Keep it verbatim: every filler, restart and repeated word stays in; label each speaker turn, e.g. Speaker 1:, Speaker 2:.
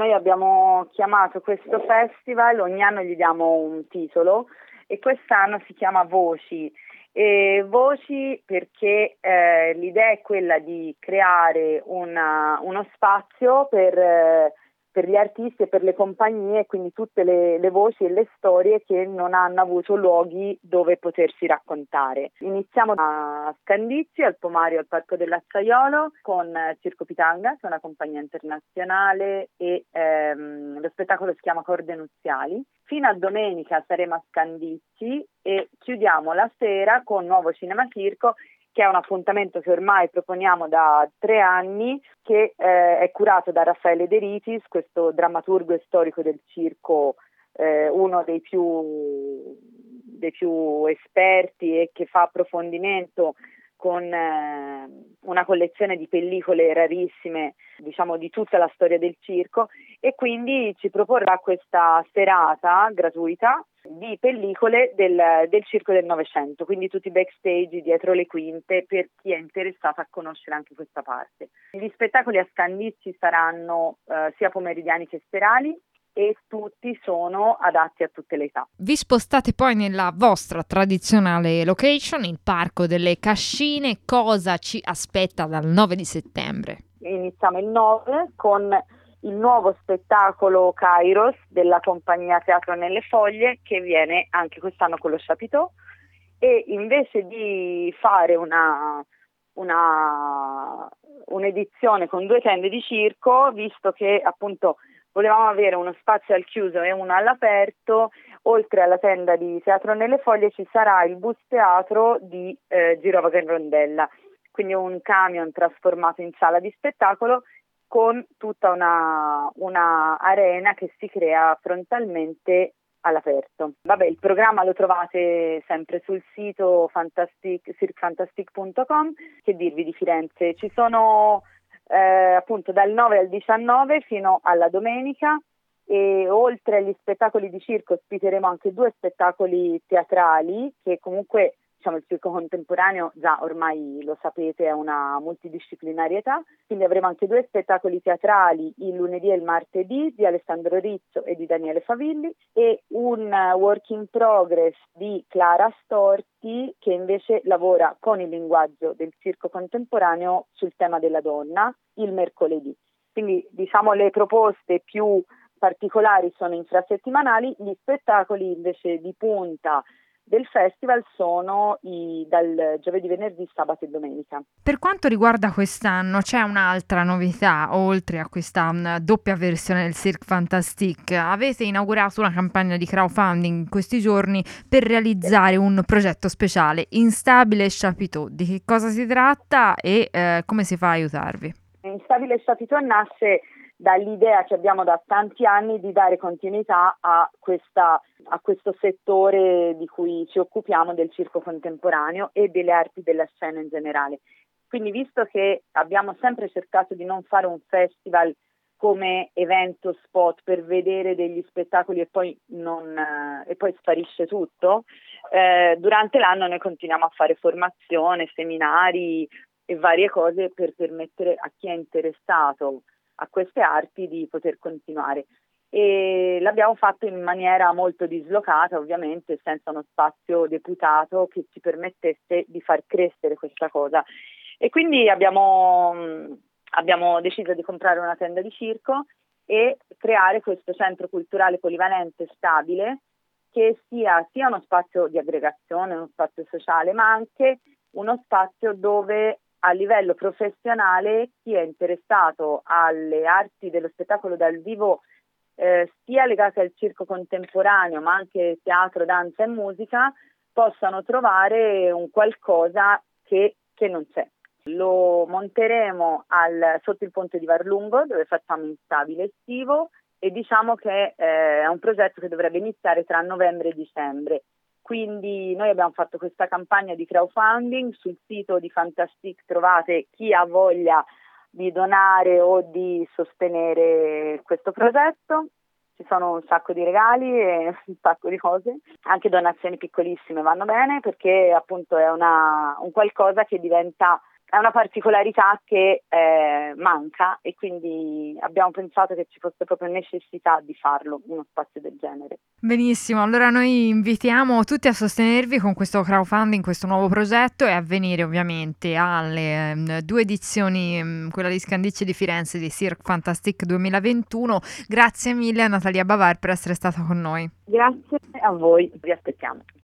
Speaker 1: noi abbiamo chiamato questo festival, ogni anno gli diamo un titolo e quest'anno si chiama Voci. E Voci perché eh, l'idea è quella di creare una, uno spazio per, eh, per gli artisti e per le compagnie, quindi tutte le, le voci e le storie che non hanno avuto luoghi dove potersi raccontare. Iniziamo a Scandizzi, al Pomario, al Parco dell'Acciaiolo, con Circo Pitanga, che è una compagnia internazionale, e ehm, lo spettacolo si chiama Corde Nuziali. Fino a domenica saremo a Scandizzi e chiudiamo la sera con Nuovo Cinema Circo, che è un appuntamento che ormai proponiamo da tre anni, che eh, è curato da Raffaele De Ritis, questo drammaturgo e storico del circo, eh, uno dei più, dei più esperti e che fa approfondimento con eh, una collezione di pellicole rarissime, diciamo, di tutta la storia del circo, e quindi ci proporrà questa serata gratuita di pellicole del, del circo del Novecento, quindi tutti i backstage dietro le quinte per chi è interessato a conoscere anche questa parte. Gli spettacoli a Scandizzi saranno eh, sia pomeridiani che serali e tutti sono adatti a tutte le età.
Speaker 2: Vi spostate poi nella vostra tradizionale location, il Parco delle Cascine. Cosa ci aspetta dal nove di settembre?
Speaker 1: Iniziamo il nove con il nuovo spettacolo Kairos della compagnia Teatro Nelle Foglie, che viene anche quest'anno con lo Chapiteau, e invece di fare una, una un'edizione con due tende di circo, visto che appunto volevamo avere uno spazio al chiuso e uno all'aperto, oltre alla tenda di Teatro Nelle Foglie ci sarà il bus teatro di eh, Girovaga in Rondella, quindi un camion trasformato in sala di spettacolo con tutta una, una arena che si crea frontalmente all'aperto. Vabbè, il programma lo trovate sempre sul sito fantastic, cirque fantastic punto com. Che dirvi di Firenze? Ci sono eh, appunto dal nove al diciannove fino alla domenica, e oltre agli spettacoli di circo ospiteremo anche due spettacoli teatrali che comunque, diciamo, il circo contemporaneo già ormai lo sapete è una multidisciplinarietà, quindi avremo anche due spettacoli teatrali il lunedì e il martedì di Alessandro Rizzo e di Daniele Favilli, e un work in progress di Clara Storti, che invece lavora con il linguaggio del circo contemporaneo sul tema della donna il mercoledì. Quindi diciamo le proposte più particolari sono infrasettimanali, gli spettacoli invece di punta del festival sono i, dal giovedì, venerdì, sabato e domenica.
Speaker 2: Per quanto riguarda quest'anno c'è un'altra novità, oltre a questa um, doppia versione del Cirque Fantastique. Avete inaugurato una campagna di crowdfunding in questi giorni per realizzare un progetto speciale, Instabile Chapiteau. Di che cosa si tratta e eh, come si fa a aiutarvi?
Speaker 1: Instabile Chapiteau nasce dall'idea che abbiamo da tanti anni di dare continuità a, questa, a questo settore di cui ci occupiamo, del circo contemporaneo e delle arti della scena in generale. Quindi, visto che abbiamo sempre cercato di non fare un festival come evento spot per vedere degli spettacoli e poi, non, eh, e poi sparisce tutto, eh, durante l'anno noi continuiamo a fare formazione, seminari e varie cose per permettere a chi è interessato a queste arti di poter continuare, e l'abbiamo fatto in maniera molto dislocata, ovviamente senza uno spazio deputato che ci permettesse di far crescere questa cosa, e quindi abbiamo, abbiamo deciso di comprare una tenda di circo e creare questo centro culturale polivalente stabile che sia sia uno spazio di aggregazione, uno spazio sociale, ma anche uno spazio dove a livello professionale chi è interessato alle arti dello spettacolo dal vivo, eh, sia legate al circo contemporaneo ma anche teatro, danza e musica, possano trovare un qualcosa che, che non c'è. Lo monteremo al, sotto il ponte di Varlungo, dove facciamo Instabile estivo, e diciamo che eh, è un progetto che dovrebbe iniziare tra novembre e dicembre. Quindi noi abbiamo fatto questa campagna di crowdfunding, sul sito di Fantastic trovate chi ha voglia di donare o di sostenere questo progetto. Ci sono un sacco di regali e un sacco di cose, anche donazioni piccolissime vanno bene, perché appunto è una, un qualcosa che diventa è una particolarità che eh, manca e quindi abbiamo pensato che ci fosse proprio necessità di farlo, uno spazio del genere.
Speaker 2: Benissimo, allora noi invitiamo tutti a sostenervi con questo crowdfunding, questo nuovo progetto e a venire ovviamente alle um, due edizioni, um, quella di Scandicci di Firenze di Cirque Fantastique duemilaventuno. Grazie mille a Natalia Bavar per essere stata con noi.
Speaker 1: Grazie a voi, vi aspettiamo.